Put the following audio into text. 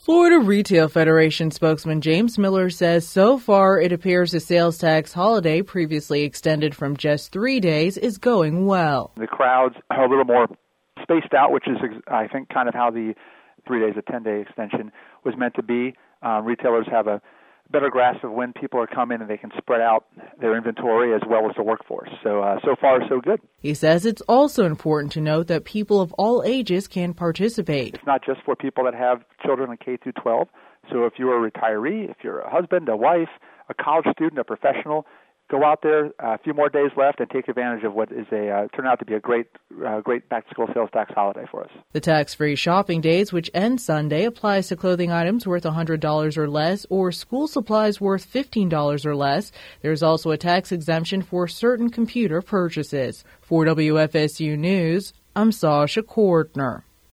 Florida Retail Federation spokesman James Miller says so far it appears the sales tax holiday, previously extended from just 3 days, is going well. The crowds are a little more spaced out, which is, I think, kind of how the 3 days, a 10-day extension was meant to be. Retailers have a better grasp of when people are coming and they can spread out their inventory as well as the workforce. So far, so good. He says it's also important to note that people of all ages can participate. It's not just for people that have children in K through 12. So if you're a retiree, if you're a husband, a wife, a college student, a professional, go out there, a few more days left, and take advantage of what is turn out to be a great back-to-school sales tax holiday for us. The tax-free shopping days, which end Sunday, applies to clothing items worth $100 or less or school supplies worth $15 or less. There's also a tax exemption for certain computer purchases. For WFSU News, I'm Sasha Cordner.